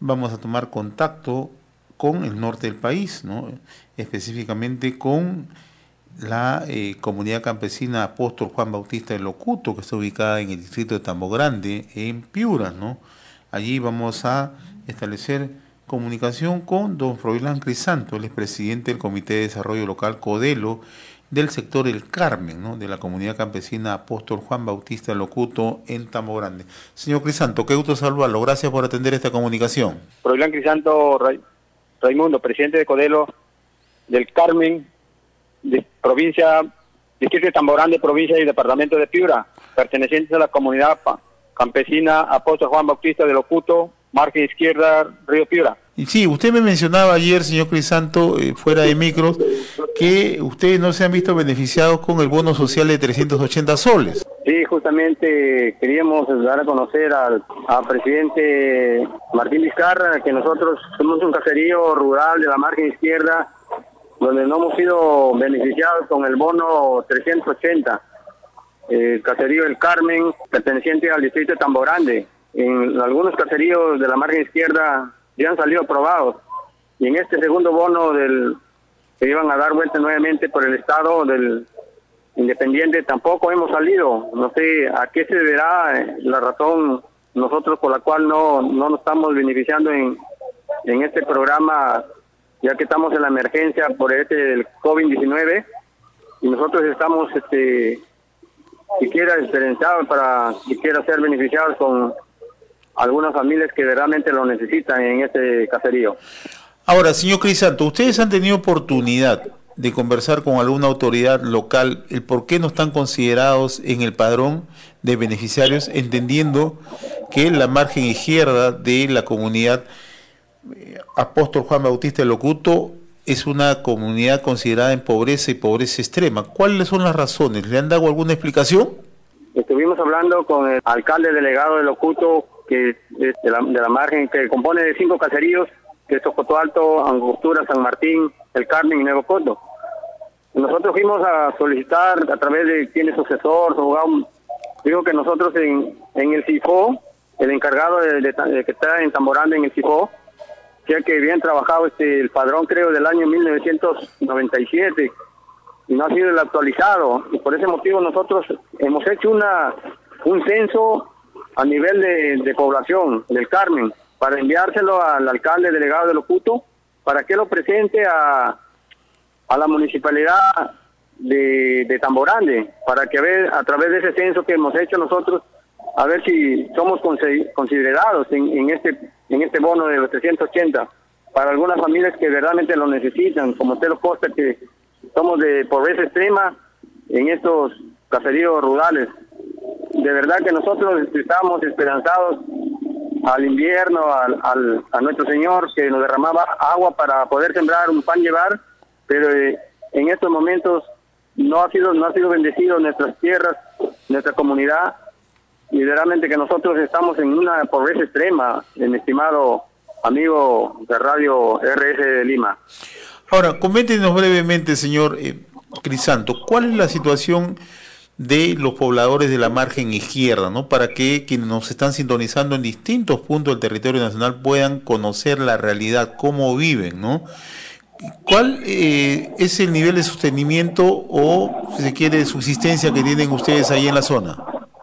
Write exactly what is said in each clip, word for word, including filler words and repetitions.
vamos a tomar contacto con el norte del país, ¿no? Específicamente con la eh, comunidad campesina Apóstol Juan Bautista de Locuto, que está ubicada en el distrito de Tambo Grande, en Piura, ¿no? Allí vamos a establecer comunicación con don Froilán Crisanto, él es presidente del Comité de Desarrollo Local Codelo del sector El Carmen, ¿no? De la comunidad campesina Apóstol Juan Bautista de Locuto en Tambo Grande. Señor Crisanto, qué gusto saludarlo, gracias por atender esta comunicación. Froilán Crisanto Ray, Raimundo, presidente de Codelo del Carmen, de provincia, distrito de Tambo Grande, provincia y departamento de Piura, pertenecientes a la comunidad campesina Apóstol Juan Bautista de Locuto, margen izquierda, Río Piura. Y sí, usted me mencionaba ayer, señor Crisanto, eh, fuera de micros, que ustedes no se han visto beneficiados con el bono social de trescientos ochenta soles. Sí, justamente queríamos dar a conocer al, al presidente Martín Vizcarra que nosotros somos un caserío rural de la margen izquierda, donde no hemos sido beneficiados con el bono trescientos ochenta. El caserío El Carmen, perteneciente al distrito de Tambo Grande. En algunos caseríos de la margen izquierda ya han salido aprobados. Y en este segundo bono del que iban a dar vuelta nuevamente por el Estado del Independiente tampoco hemos salido. No sé a qué se deberá la razón nosotros por la cual no, no nos estamos beneficiando en, en este programa, ya que estamos en la emergencia por este del COVID diecinueve y nosotros estamos este siquiera esperanzados para siquiera ser beneficiados con algunas familias que realmente lo necesitan en este caserío. Ahora, señor Crisanto, ¿ustedes han tenido oportunidad de conversar con alguna autoridad local el por qué no están considerados en el padrón de beneficiarios, entendiendo que la margen izquierda de la comunidad eh, Apóstol Juan Bautista de Locuto es una comunidad considerada en pobreza y pobreza extrema? ¿Cuáles son las razones? ¿Le han dado alguna explicación? Estuvimos hablando con el alcalde delegado de Locuto, que es de la, de la margen, que compone de cinco caseríos, que es Socoto Alto, Angostura, San Martín, El Carmen y Nuevo Coto. Nosotros fuimos a solicitar a través de quien es sucesor, abogado, digo que nosotros en, en el CIFO, el encargado de, de, de que está en Tambo Grande en el CIFO, ya que habían trabajado este el padrón creo del año mil novecientos noventa y siete y no ha sido el actualizado, y por ese motivo nosotros hemos hecho una un censo a nivel de, de población del Carmen para enviárselo al alcalde delegado de Locuto para que lo presente a a la municipalidad de, de Tambo Grande, para que a, ver, a través de ese censo que hemos hecho nosotros, a ver si somos considerados en, en este en este bono de los trescientos ochenta para algunas familias que verdaderamente lo necesitan, como Telo Costa, que somos de pobreza extrema en estos caseríos rurales. De verdad que nosotros estábamos esperanzados al invierno, al, al, a nuestro Señor, que nos derramaba agua para poder sembrar un pan llevar, pero eh, en estos momentos no ha sido no ha sido bendecido nuestras tierras, nuestra comunidad, y verdaderamente que nosotros estamos en una pobreza extrema, mi estimado amigo de Radio R S de Lima. Ahora, coméntenos brevemente, señor eh, Crisanto, ¿cuál es la situación de los pobladores de la margen izquierda, ¿no? Para que quienes nos están sintonizando en distintos puntos del territorio nacional puedan conocer la realidad, cómo viven, ¿no? ¿Cuál eh, es el nivel de sostenimiento o, si se quiere, de subsistencia que tienen ustedes ahí en la zona?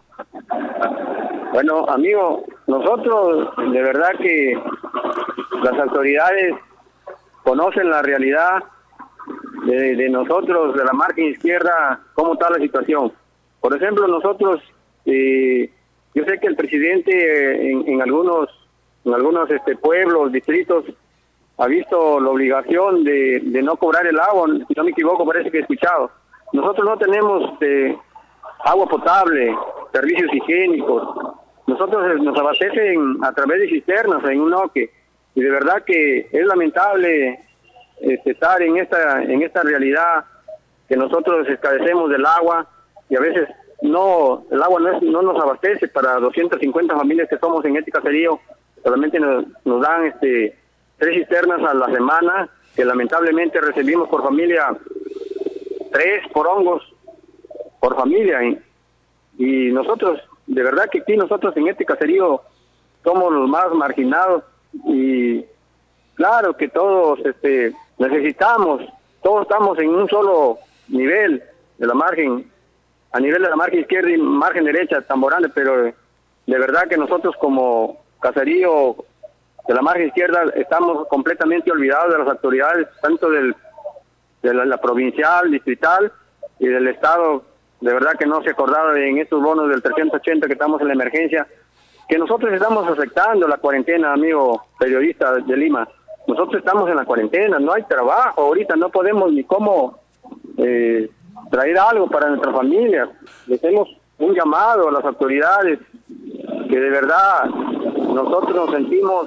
Bueno, amigo, nosotros de verdad que las autoridades conocen la realidad de, de nosotros, de la margen izquierda, cómo está la situación. Por ejemplo, nosotros, eh, yo sé que el presidente en, en algunos en algunos este pueblos, distritos, ha visto la obligación de, de no cobrar el agua, si no me equivoco, parece que he escuchado. Nosotros no tenemos eh, agua potable, servicios higiénicos. Nosotros nos abastecen a través de cisternas en un oque, y de verdad que es lamentable este, estar en esta en esta realidad, que nosotros escarecemos del agua y a veces no el agua no, es, no nos abastece para doscientas cincuenta familias que somos en este caserío. Solamente nos, nos dan este tres cisternas a la semana, que lamentablemente recibimos por familia tres porongos por familia, y, y nosotros de verdad que aquí nosotros en este caserío somos los más marginados, Y claro que todos este, necesitamos, todos estamos en un solo nivel de la margen, a nivel de la margen izquierda y margen derecha, Tamborande, pero de verdad que nosotros como caserío de la margen izquierda estamos completamente olvidados de las autoridades, tanto del, de la, la provincial, distrital y del Estado. De verdad que no se acordaba en estos bonos del trescientos ochenta que estamos en la emergencia, que nosotros estamos aceptando la cuarentena, amigo periodista de Lima. Nosotros estamos en la cuarentena, no hay trabajo, ahorita no podemos ni cómo eh, traer algo para nuestra familia. Le hacemos un llamado a las autoridades, que de verdad nosotros nos sentimos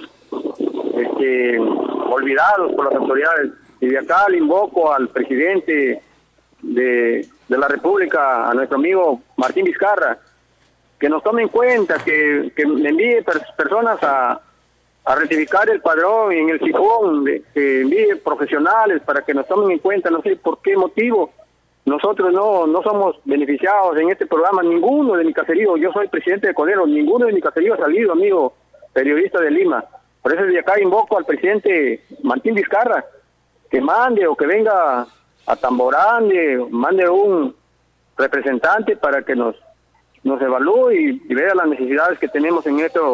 este, olvidados por las autoridades. Y de acá le invoco al presidente de, de la República, a nuestro amigo Martín Vizcarra, que nos tome en cuenta, que, que le envíe per, personas a, a rectificar el padrón en el sifón, de, que envíe profesionales para que nos tomen en cuenta. No sé por qué motivo nosotros no no somos beneficiados en este programa, ninguno de mi caserío. Yo soy presidente de Codero, ninguno de mi caserío ha salido, amigo periodista de Lima. Por eso desde acá invoco al presidente Martín Vizcarra, que mande o que venga a Tamborande, mande un representante para que nos nos evalúe y, y vea las necesidades que tenemos en este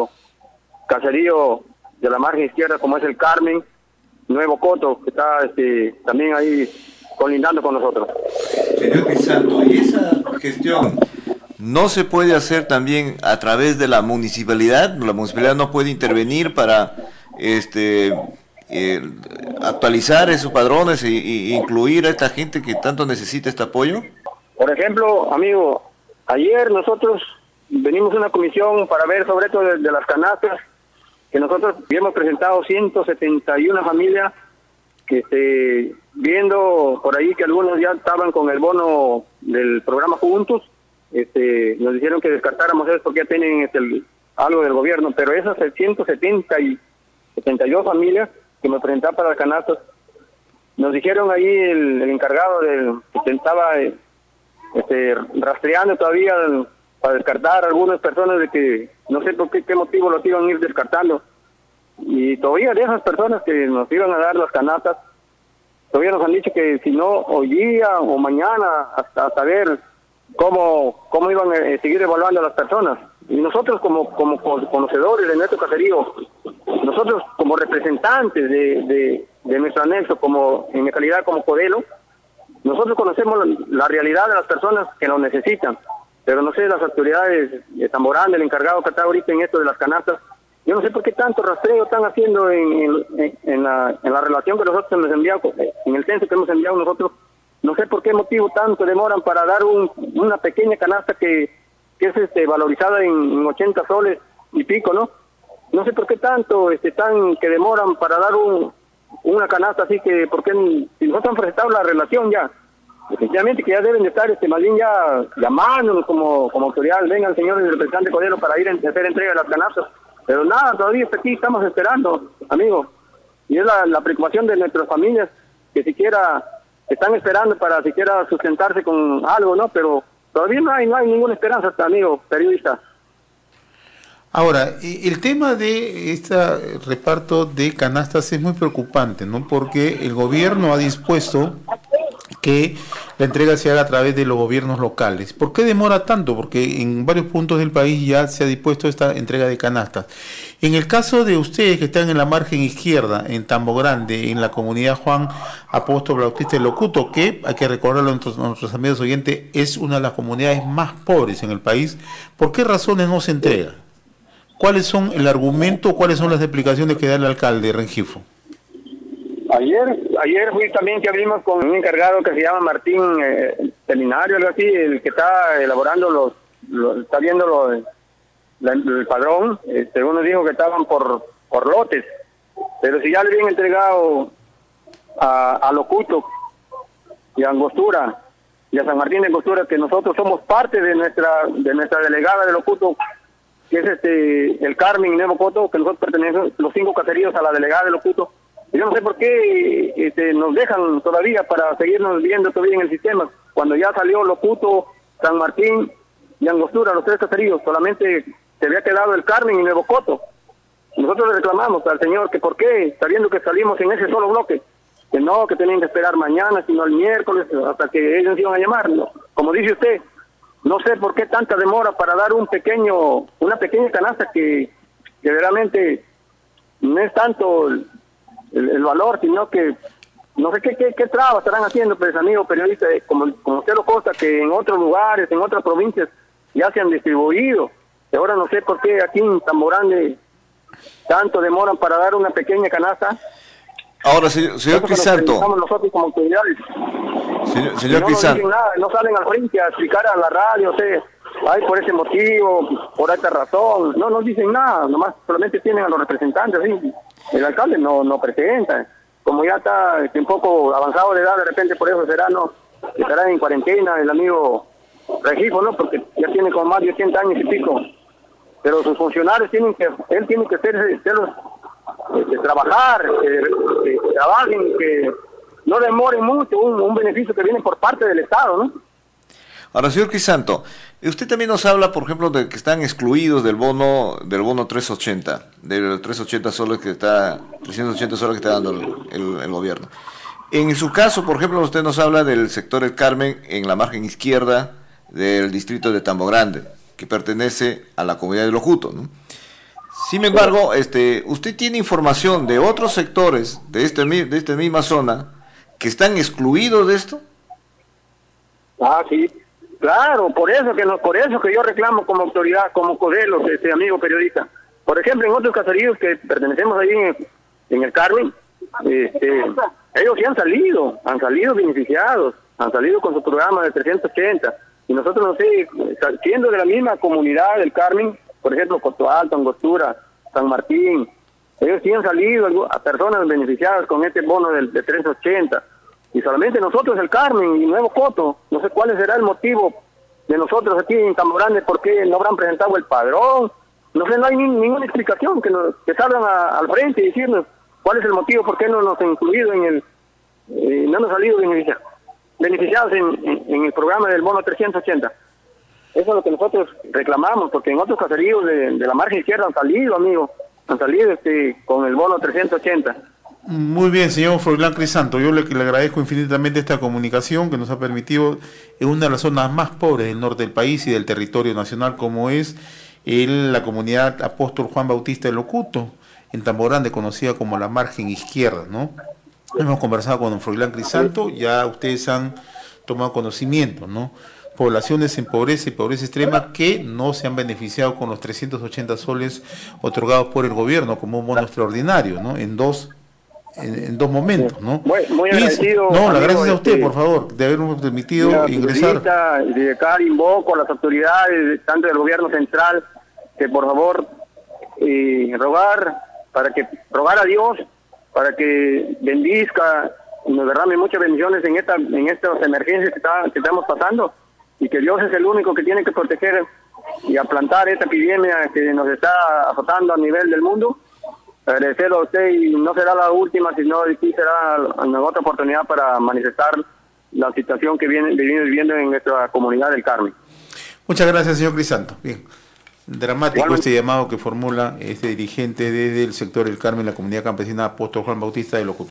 caserío de la margen izquierda, como es el Carmen, Nuevo Coto, que está este, también ahí colindando con nosotros. Señor Crisanto, ¿y esa gestión no se puede hacer también a través de la municipalidad? ¿La municipalidad no puede intervenir para este eh, actualizar esos padrones e, e incluir a esta gente que tanto necesita este apoyo? Por ejemplo, amigo, ayer nosotros venimos a una comisión para ver sobre esto de, de las canastas, que nosotros hemos presentado ciento setenta y una familias, que este, viendo por ahí que algunos ya estaban con el bono del programa Juntos, este, nos dijeron que descartáramos eso porque ya tienen este, el, algo del gobierno, pero esas ciento setenta y dos familias que me presentaban para las canastas, nos dijeron ahí el, el encargado del que estaba eh, este, rastreando todavía el, para descartar a algunas personas, de que no sé por qué, qué motivo los iban a ir descartando. Y todavía de esas personas que nos iban a dar las canastas, todavía nos han dicho que si no, hoy día o mañana, hasta saber cómo cómo iban a seguir evaluando a las personas. Y nosotros como como conocedores de nuestro caserío, nosotros como representantes de, de, de nuestro anexo, como en mi calidad como Codelo, nosotros conocemos la, la realidad de las personas que lo necesitan. Pero no sé, las autoridades de Tamborande, el encargado que está ahorita en esto de las canastas, yo no sé por qué tanto rastreo están haciendo en, en, en, la, en la relación que nosotros hemos enviado, en el censo que hemos enviado nosotros. No sé por qué motivo tanto demoran para dar un, una pequeña canasta que, que es este, valorizada en, en ochenta soles y pico, ¿no? No sé por qué tanto este, tan que demoran para dar un, una canasta así, que porque si nosotros han presentado la relación ya, definitivamente que ya deben de estar este, más bien ya llamándonos como, como autoridad, vengan señores del representante Codelo para ir a hacer entrega de las canastas. Pero nada, todavía hasta aquí estamos esperando, amigo. Y es la, la preocupación de nuestras familias, que siquiera están esperando para siquiera sustentarse con algo, ¿no? Pero todavía no hay, no hay ninguna esperanza, amigo periodista. Ahora, el tema de este reparto de canastas es muy preocupante, ¿no? Porque el gobierno ha dispuesto que la entrega se haga a través de los gobiernos locales. ¿Por qué demora tanto? Porque en varios puntos del país ya se ha dispuesto esta entrega de canastas. En el caso de ustedes que están en la margen izquierda, en Tambogrande, en la comunidad Juan Apóstol Bautista de Locuto, que, hay que recordarlo a nuestros, a nuestros amigos oyentes, es una de las comunidades más pobres en el país, ¿por qué razones no se entrega? ¿Cuáles son el argumento, cuáles son las explicaciones que da el alcalde Rengifo? Ayer ayer fui también que abrimos con un encargado que se llama Martín eh, Seminario, algo así, el que está elaborando los, los está viendo los, la, el padrón. Este, uno dijo que estaban por por lotes, pero si ya le habían entregado a, a Locuto y a Angostura y a San Martín de Angostura, que nosotros somos parte de nuestra de nuestra delegada de Locuto, que es este el Carmen y Nuevo Coto, que nosotros pertenecemos los cinco caseríos a la delegada de Locuto. Yo no sé por qué este, nos dejan todavía para seguirnos viendo todavía en el sistema, cuando ya salió Locuto, San Martín y Angostura, los tres caseríos, solamente se había quedado el Carmen y Nuevo Coto. Nosotros le reclamamos al señor que por qué, sabiendo que salimos en ese solo bloque, que no, que tenían que esperar mañana, sino el miércoles, hasta que ellos iban a llamarnos. Como dice usted, no sé por qué tanta demora para dar un pequeño, una pequeña canasta que, que realmente no es tanto el, el, el valor, sino que no sé qué, qué, qué trabas estarán haciendo, pues, amigos periodistas, como, como usted lo consta, que en otros lugares, en otras provincias, ya se han distribuido. Y ahora no sé por qué aquí en Tambo Grande tanto demoran para dar una pequeña canasta. Ahora, señor, señor Crisanto. Nosotros como autoridades. Señor, señor no Crisanto. No dicen nada, no salen al frente a explicar a la radio, o sea, ay, por ese motivo, por esta razón. No nos dicen nada, nomás solamente tienen a los representantes, ¿sí? El alcalde no, no presenta. Como ya está un poco avanzado de edad, de repente por eso será, ¿no? Estará en cuarentena el amigo Regifo, ¿no? Porque ya tiene como más de ochenta años y pico. Pero sus funcionarios tienen que, él tiene que ser, serlos, este, trabajar, que, que trabajen, que no demoren mucho un, un beneficio que viene por parte del Estado, ¿no? Ahora, señor Crisanto, usted también nos habla, por ejemplo, de que están excluidos del bono del bono trescientos ochenta, del trescientos ochenta soles que está, trescientos ochenta soles que está dando el, el, el gobierno. En su caso, por ejemplo, usted nos habla del sector El Carmen en la margen izquierda del distrito de Tambo Grande, que pertenece a la comunidad de Locuto, ¿no? Sin embargo, este, usted tiene información de otros sectores de este de esta misma zona que están excluidos de esto. Ah, sí, claro, por eso que no, por eso que yo reclamo como autoridad, como Codelos, este amigo periodista. Por ejemplo, en otros caseríos que pertenecemos ahí en, en el Carmen, este, ellos sí han salido, han salido beneficiados, han salido con su programa de trescientos ochenta. Y nosotros, no sé, siendo de la misma comunidad del Carmen, por ejemplo, Coto Alto, Angostura, San Martín, ellos sí han salido a personas beneficiadas con este bono de, de trescientos ochenta. Y solamente nosotros, el Carmen y Nuevo Coto, no sé cuál será el motivo de nosotros aquí en Tambo Grande, por qué no habrán presentado el padrón. No sé, no hay ni, ninguna explicación que, nos, que salgan a, al frente y decirnos cuál es el motivo, por qué no nos han incluido en el, eh, no nos han salido beneficiados, beneficiados en, en, en el programa del bono trescientos ochenta. Eso es lo que nosotros reclamamos, porque en otros caseríos de, de la margen izquierda han salido, amigo, han salido este con el bono trescientos ochenta. Muy bien, señor Froilán Crisanto, yo le, le agradezco infinitamente esta comunicación que nos ha permitido en una de las zonas más pobres del norte del país y del territorio nacional, como es el, la comunidad Apóstol Juan Bautista de Locuto, en Tambo Grande, conocida como la margen izquierda, ¿no? Hemos conversado con don Froilán Crisanto, ya ustedes han tomado conocimiento, ¿no? Poblaciones en pobreza y pobreza extrema que no se han beneficiado con los trescientos ochenta soles otorgados por el gobierno como un bono extraordinario, ¿no? En dos En, en dos momentos, ¿no? Muy, muy agradecido. Y, no, amigo, la gracias a usted, este, por favor, de habernos permitido mira, ingresar. De acá invoco a las autoridades, tanto del gobierno central, que por favor eh, rogar para que rogar a Dios para que bendizca y nos derrame muchas bendiciones en esta en estas emergencias que, está, que estamos pasando, y que Dios es el único que tiene que proteger y aplantar esta epidemia que nos está azotando a nivel del mundo. Agradecerlo a usted, y no será la última, sino aquí será una otra oportunidad para manifestar la situación que viene, viene viviendo en nuestra comunidad del Carmen. Muchas gracias, señor Crisanto. Bien, dramático Igual, este llamado que formula este dirigente desde el sector del Carmen, la comunidad campesina Apóstol Juan Bautista de Locuto.